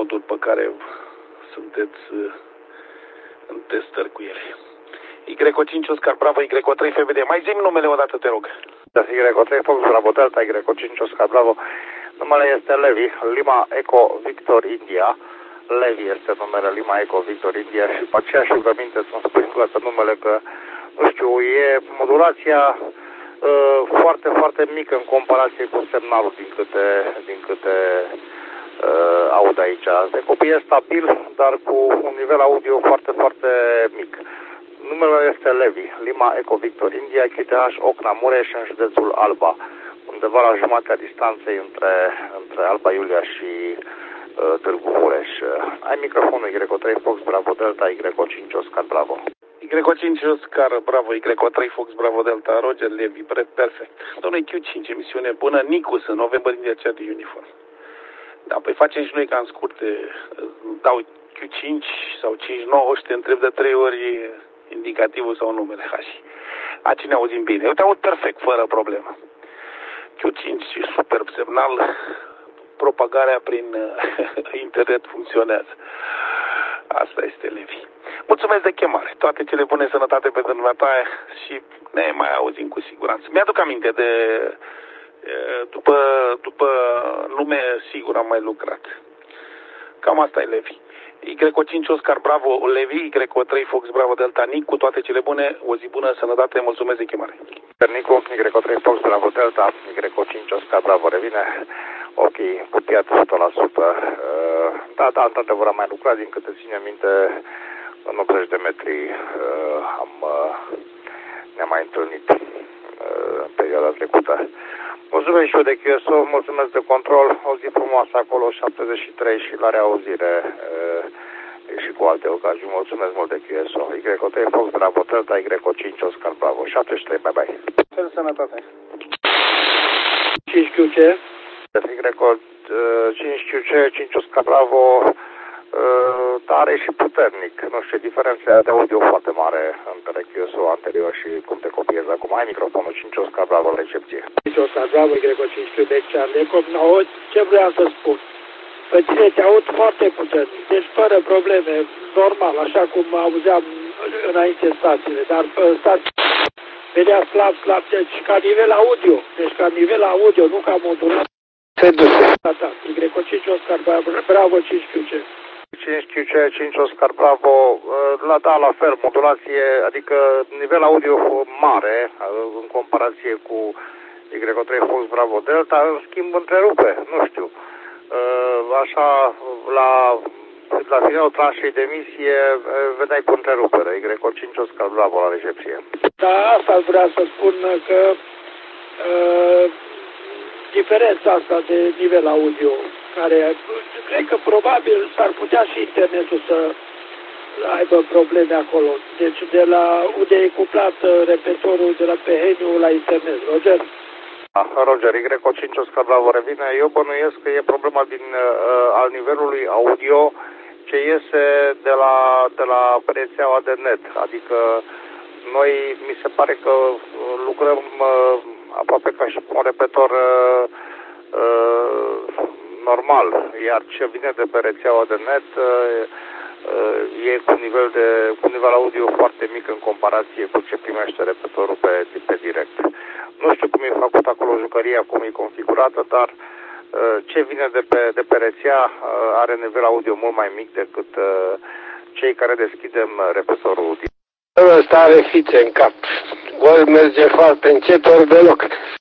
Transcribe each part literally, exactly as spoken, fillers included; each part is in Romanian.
modul pe care sunteți în testări cu ele. Y O cinci Oscar Bravo, Y O trei F B D. Mai zi-mi numele odată, te rog. Da, Y O trei Fox Bravo Delta, Y O cinci Oscar Bravo. Numele este Levi, Lima Eco Victor India. Levi este numele, Lima Eco Victor India, și pe aceeași rugăminte să-mi spui încă o dată numele, că, nu știu, e modulația uh, foarte, foarte mică în comparație cu semnalul, din câte, din câte uh, aud aici. Se copie stabil, dar cu un nivel audio foarte, foarte mic. Numele este Levi, Lima Eco Victor India, Q T H Ocna Mureș, în județul Alba, undeva la jumătatea distanței între, între Alba Iulia și uh, Târgu Mureș. Ai microfonul Y O trei Fox Bravo Delta, Y O cinci Oscar Bravo. Y O cinci Oscar Bravo, Y O trei Fox Bravo Delta, Roger Levi, perfect. Domnule, Q cinci, emisiune bună, Nicus, în November, India, cea de uniform. Da, păi facem și noi ca în scurte, dau Q cinci sau cinci nouă și te întreb de trei ori indicativul sau numele H. Aici ne auzim bine. Eu te aud perfect, fără problemă. Q cinci, superb semnal, propagarea prin internet funcționează. Asta este, Levi. Mulțumesc de chemare. Toate cele bune, sănătate pe dumneata și ne mai auzim cu siguranță. Mi-aduc aminte de... După, după nume, sigur am mai lucrat. Cam asta e, Levi. Y O cinci Oscar Bravo Levi, Y O trei Fox Bravo Delta Nic, cu toate cele bune, o zi bună, sănătate, mulțumesc de chemare. Nicu, Y O trei Fox Bravo Delta, Y O cinci Oscar Bravo revine, ochii pupiați o sută la sută. Da, da, într-adevăr am mai lucrat, din câte ține minte, în optzeci de metri am, ne-am mai întâlnit în perioada trecută. Mulțumesc și eu de Q S O, mulțumesc de control, o zi frumoasă acolo, șaptezeci și trei și la reauzire e, și cu alte ocazii. Mulțumesc mult de Q S O. Y O trei Fox Bravo Delta, Y O cinci Oscar Bravo, șaptezeci și trei, bye bye. Fel sănătate. cinci Q C, Y O cinci Q C, cinci Oscar Bravo, tare și puternic. Nu știu, diferența de audio foarte mare între Q S O anterior și cum te copiezi acum. Ai microfonul cinci Oscar Bravo în recepție. cinci Oscar Bravo, Y O cinci Q C, Charlie nouă, ce vreau să spun? Pe tine te aud foarte puternic, deci fără probleme, normal, așa cum auzeam înainte stațiile, dar stații vedea slab, slab, deci ca nivel audio, deci ca nivel audio, nu ca modulat. Se duce. Da, da, Y O cinci Oscar Bravo, Bravo cinci Q C. cinci Q C, cinci Oscar Bravo, la, da, la fel, modulație, adică nivel audio mare, în comparație cu Y O trei Fox Bravo Delta, în schimb întrerupe, nu știu. Așa, la, la finalul tranșei de emisie, vedeai cu întrerupere, Y O cinci Oscar Bravo la recepție. Da, asta vreau să spun că uh, diferența asta de nivel audio, care cred că probabil s-ar putea și internetul să aibă probleme acolo. Deci de la unde e cuplat repetorul de la Peheniu la internet. Roger? Da, Roger, Y O cinci Oscar Bravo revine. Eu bănuiesc că e problema din, uh, al nivelului audio ce iese de la, de la rețeaua de net. Adică noi, mi se pare că lucrăm uh, aproape ca și cu un repetor uh, uh, normal, iar ce vine de pe rețeaua de net uh, e cu nivel, de, cu nivel audio foarte mic în comparație cu ce primește repetorul pe, pe direct. Nu știu cum e făcut acolo jucăria, cum e configurată, dar uh, ce vine de pe, de pe rețea uh, are nivel audio mult mai mic decât uh, cei care deschidem repetorul. Ăsta are fițe în cap. Ori merge foarte încet, ori deloc.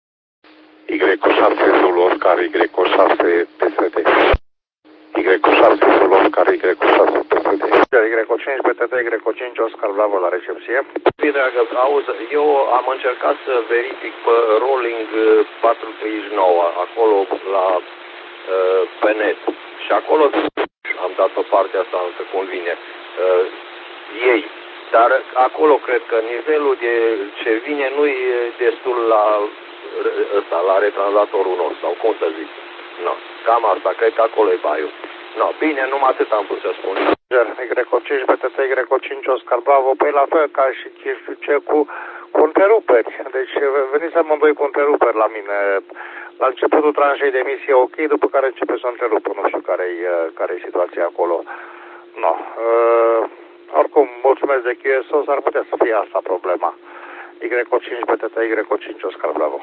Y șase Zulu Oscar, Y șase P S D. Y șase Zulu Oscar, Y șase P S D. Y cinci B T T, Y cinci Oscar Bravo la recepție. Bine, dragă, auzi, eu am încercat să verific pe Rolling patru treizeci și nouă, acolo la uh, pe net. Și acolo am dat pe partea asta, să convine. Uh, ei. Dar acolo cred că nivelul de ce vine nu e destul la ăsta, la retranslatorul nostru, sau cum să zic. No, cam asta, cred că acolo e baiul. No, bine, numai atât am putut să spun. Y cinci B T T, Y cinci Oscar Bravo, păi la fel ca și ce cu, Cu întreruperi. Deci veniți amândoi cu întreruperi la mine. La începutul tranșei de emisie ok, după care începe să întrerupă. Nu știu care-i, care-i situația acolo. No. Uh, oricum, mulțumesc de Q S O, s-ar putea să fie asta problema. Y cinci P T T, Y cinci Oscar Bravo.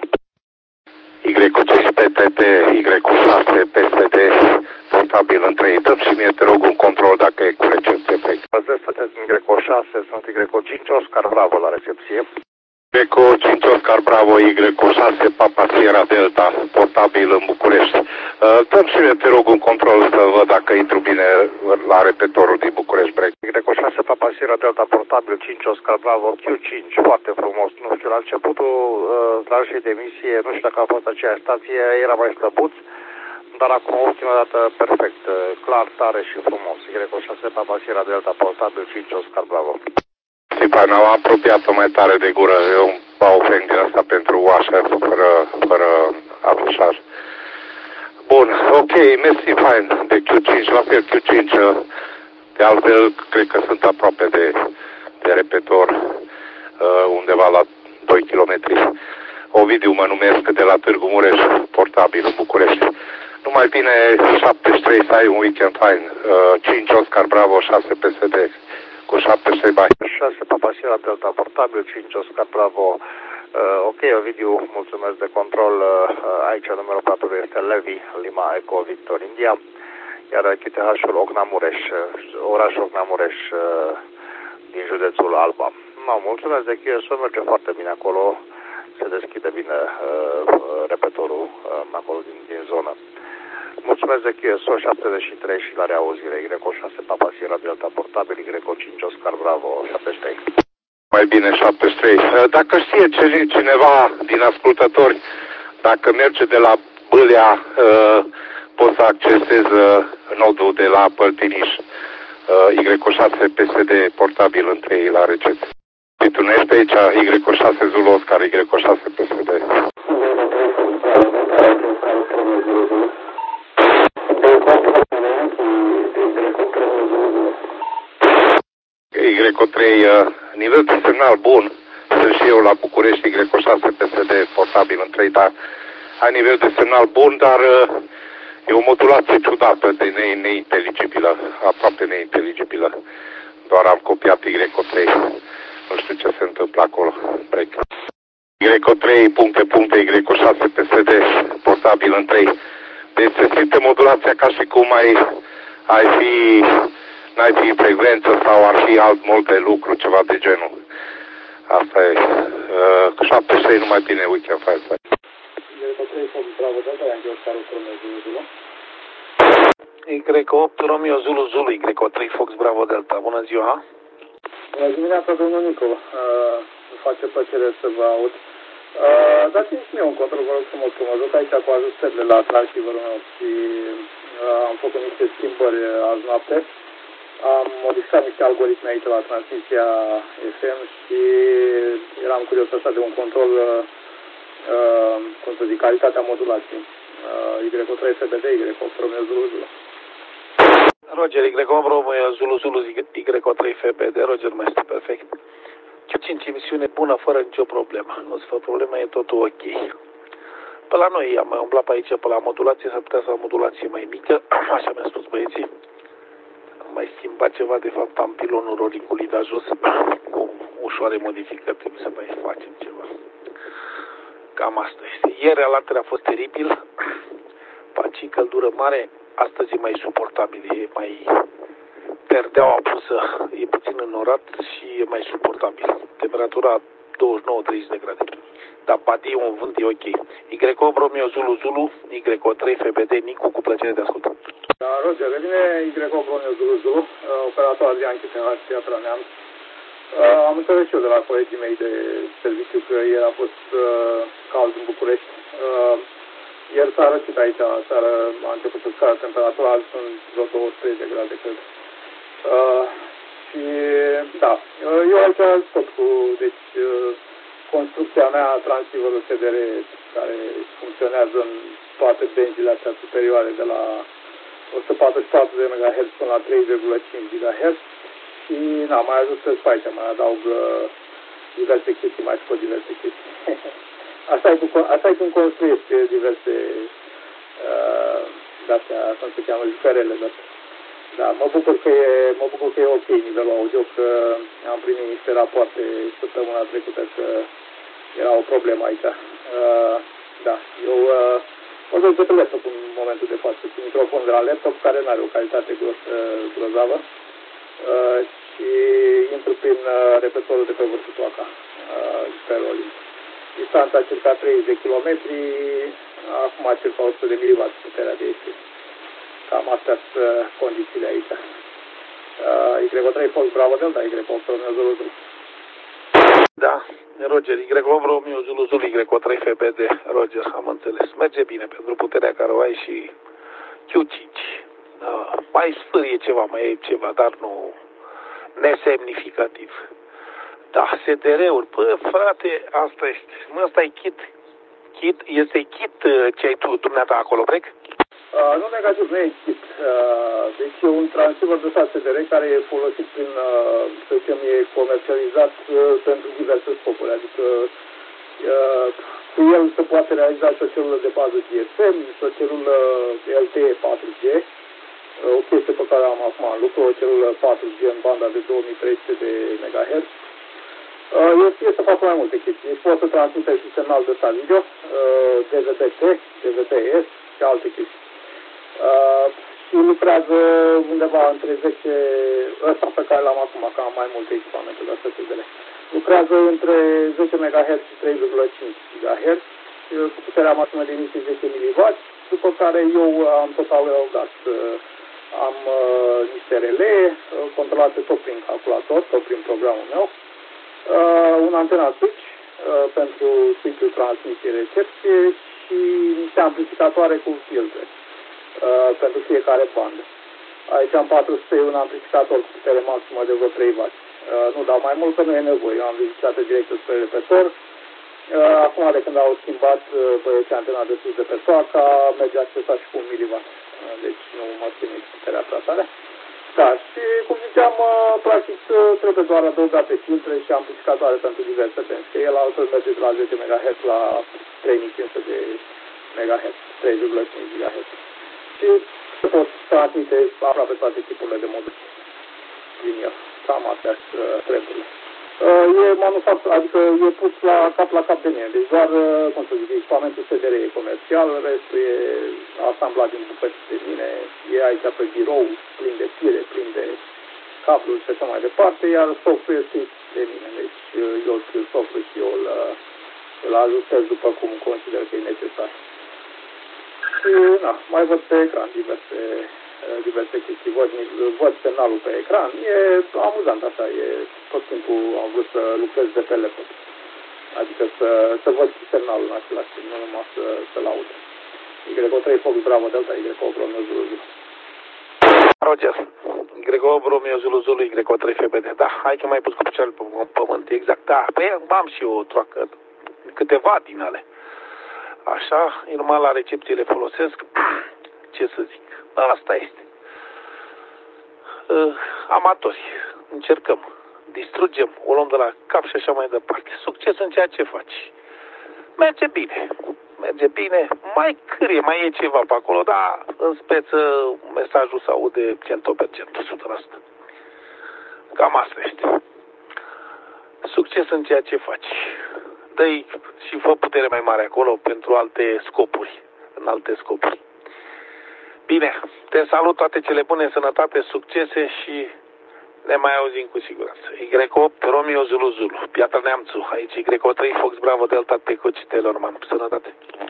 Y cinci P T T, Y șase P S D, portabil în trei. Dă și mie, te rog, un control dacă e cu recepție. Sunteți Y șase, sunt Y cinci Oscar Bravo la recepție. Y cinci Oscar Bravo, Y șase Papa Sierra Delta, portabil în București. Dă și mie, te rog, un control să văd dacă intru bine la repetorul din București Break. Y șase Papa Sierra Delta, portabil cinci Oscar Bravo, Q cinci, foarte frumos. Nu știu, la începutul tranșei de emisie, nu știu dacă a fost aceeași stație, era mai slăbuț, dar acum ultima dată perfect, clar, tare și frumos. Y șase Papa Sierra Delta, portabil cinci Oscar Bravo. Stipan, am apropiat-o mai tare de gură. Eu îmi bau friend din asta pentru washer, fără, fără afișaj. Bun, ok, mersi, fain, de Q cinci, la fel Q cinci, de altfel, cred că sunt aproape de, de repetor, undeva la doi kilometri. Ovidiu mă numesc, de la Târgu Mureș, portabil în București. Numai bine, șaptezeci și trei, să ai un weekend fain, cinci Oscar Bravo, șase P S D, cu șaptezeci și trei bai. șase Papa Sierra Delta, portabil cinci Oscar Bravo. Uh, ok, Ovidiu, mulțumesc de control. Uh, aici numărul patru este Levi, Lima Eco Victor India. Iar Q T H-ul Ocna Mureș, orașul Ocna Mureș uh, din județul Alba. No, mulțumesc de Q S O, merge foarte bine acolo. Se deschide bine uh, repetorul uh, acolo din, din zonă. Mulțumesc de Q S O șaptezeci și trei și la reauzire. Y șase Papa Sierra Delta, portabil, Y cinci Oscar Bravo, șaptezeci și trei. Mai bine șaptezeci și trei. Dacă știe cineva din ascultători, dacă merge de la Bâlea, poți să accesez nodul de la Păltiniș, Y șase P S D, portabil în trei la recepție. Tu nu ești aici, Y șase Zulu Oscar, Y șase P S D. Y trei, nivel de semnal bun, sunt și eu la București, Y șase P S D, portabil în trei, dar ai nivel de semnal bun, dar e o modulație ciudată, de ne neinteligibilă, aproape neinteligibilă. Doar am copiat Y trei, nu știu ce se întâmplă acolo, break. Y trei, puncte, puncte, Y șase P S D, portabil în trei. Deci se simte modulația ca și cum ai, ai fi, n-ai fi frecvență sau ar fi alt multe lucru, ceva de genul. Asta e. Uh, șaptezeci și trei, numai bine, weekend five. Y opt Romeo Zulu Zulu, Y trei Fox Bravo Delta. Bună ziua! Bună dimineața, domnul Nicu. Uh, îmi face plăcere să vă aud. Uh, dați-mi și mie un control, vă rog frumos, că mă duc aici cu ajustările la transceiverul meu și uh, am făcut niște schimbări azi noapte. Am modificat niște algoritmi aici la transmisia F M și eram curios așa de un control, uh, cum să zic, calitatea modulației. Uh, Y trei F B D, Y opt Romeo Zulu Zulu. Roger, Y opt Romeo Zulu Zulu, Y trei F B D, Roger, mai este perfect. Q cinci emisiune bună, fără nicio problemă. Nu se fă problema, e totul ok. Pe la noi am mai umblat pe aici, pe la modulație, s-ar putea să am modulație mai mică, așa mi-a spus băieții. Am mai schimbat ceva, de fapt am pilonul rolingului de jos, cu ușoare modificări, trebuie să mai facem ceva. Cam asta este. Ieri alatele a fost teribil, paci, căldură mare, astăzi e mai suportabil, e mai... Perdeaua pusă, e puțin înnorat și e mai suportabil. Temperatura douăzeci și nouă treizeci de grade. Dar badie un vânt e ok. Y opt Romeo Zulu Zulu, Y trei F B D, Nicu, cu plăcere de ascultat. Da, Roger, revine Y opt Romeo Zulu Zulu, operator Adrian Chisenhaș, Piatra Neamț. Uh, am înțeles și eu de la colegii mei de serviciu că ieri a fost uh, cald în București. Uh, ieri s-a răcit aici, seară a început să scadă temperatura, azi sunt vreo douăzeci și trei de grade, cred. Uh, și da, eu aici tot cu, deci, uh, construcția mea, transceiverul S D R, care funcționează în toate benzile astea superioare de la o sută patruzeci și patru de megahertz până la trei virgulă cinci gigahertz și n-am mai ajuns să aici, mai adaug uh, diverse chestii, mai scot diverse chestii. Așa e, cu, așa e cum construiești diverse, uh, de-astea, cum se cheamă, jucărele, dar. Da, mă bucur că e, mă bucur că e ok nivelul audio, că am primit niște rapoarte săptămâna trecută că era o problemă aici. Uh, da, eu uh, vorbesc de pe laptop în momentul de față, cu microfon de la laptop, care nu are o calitate gros, uh, grozavă. Uh, și intru prin uh, repetorul de pe vârful Toaca, uh, pe Rolling. Distanța circa treizeci de kilometri, acum circa o sută de miliwatt puterea de ieșire. Cam astea sunt condițiile aici. Uh, Y trei Fox Bravo Delta, Y opt Romeo Zulu Zulu. Da, Roger, Y opt Romeo Zulu Zulu, Y trei F B D, Roger, am înțeles. Merge bine pentru puterea care o ai și Q cinci. Uh, mai sfârie ceva, mai e ceva, dar nu nesemnificativ. Da, S D R-uri, bă, frate, asta este. Mă, ăsta e kit. Kit, este kit ce ai tu, dumneata, acolo, cred? Uh, nu negativ, nu e kit. Uh, deci e un transceiver de S D R care e folosit prin, uh, să zicem, e comercializat uh, pentru diverse scopuri. Adică uh, cu el se poate realiza și o celulă de bază G S M, și o celulă L T E patru G, uh, o chestie pe care am acum în lucru, o celulă patru G în banda de două mii trei sute de megahertz. Uh, eu știu să fac mai multe chestii. Deci pot să transmite și semnal de stat video, uh, D V B T, D V B S și alte chestii. Uh, și lucrează undeva între zece, ăsta pe care l-am acum, că am mai multe echipamente de astea S D R. Lucrează între zece megahertz și trei virgulă cinci gigahertz, cu puterea maximă de emisie zece miliwatt, după care eu am total dat. Uh, am uh, niște relé uh, controlate tot prin calculator, tot prin programul meu. Uh, un antena switch uh, pentru switch-ul transmisie-recepție și niște amplificatoare cu filtre uh, pentru fiecare bandă. Aici am patru sute, un amplificator cu putere maximă de vreo trei watt. Uh, nu dau mai mult, că nu e nevoie. Eu am vizitat directă spre repetor. Uh, acum, de când au schimbat uh, băieții antena de sus de pe soaca, merge accesat și cu un miliwatt. Uh, deci nu mă ține puterea prea tare. Da, și cum ziceam, practic trebuie doar adăugate filtre și amplificatoare pentru diverse benzi, că el altfel merge de la zece megahertz la trei mii cinci sute de megahertz, trei virgulă cinci gigahertz. Și se pot transmite aproape toate tipurile de module din el. Cam astea treburile. E manufacturat, adică e pus la cap la cap de mine, deci doar, cum să zic, echipamentul S D R e comercial, restul e asamblat din bucăți de mine, e aici pe birou, plin de fire, plin de cabluri și așa mai departe, iar softul este de mine, deci eu scriu softul și eu îl, îl ajustez după cum consider că e necesar. Și, na, mai văd pe ecran diverse, diverse chestii, văd, văd semnalul pe ecran, e amuzant așa, e, tot timpul am vrut să lucrez de pe laptop, adică să, să văd și semnalul în același timp, nu numai să, să-l aud. Y trei Fox Bravo Delta, Y opt Romeo Zulu Zulu. Roger, Y opt Romeo Zulu Zulu, Y trei F B D, da, hai că mai pus cu picioarele pe pământ, exact, da, păi am și eu o troacă, câteva din ale. Așa, normal la recepție le folosesc, ce să zic, asta este. Uh, amatori, încercăm, distrugem, o luăm de la cap și așa mai departe. Succes în ceea ce faci. Merge bine, merge bine, mai cârie, mai e ceva pe acolo, dar în speță mesajul se aude cent la sută, o sută la sută. Cam asta este. Succes în ceea ce faci. Dă-i și fă putere mai mare acolo pentru alte scopuri, în alte scopuri. Bine, te salut, toate cele bune, sănătate, succese și ne mai auzim cu siguranță. Y opt Romeo Zulu Zulu, Piatra Neamțu, aici Y trei Fox Bravo Delta Teco Citelorman, sănătate.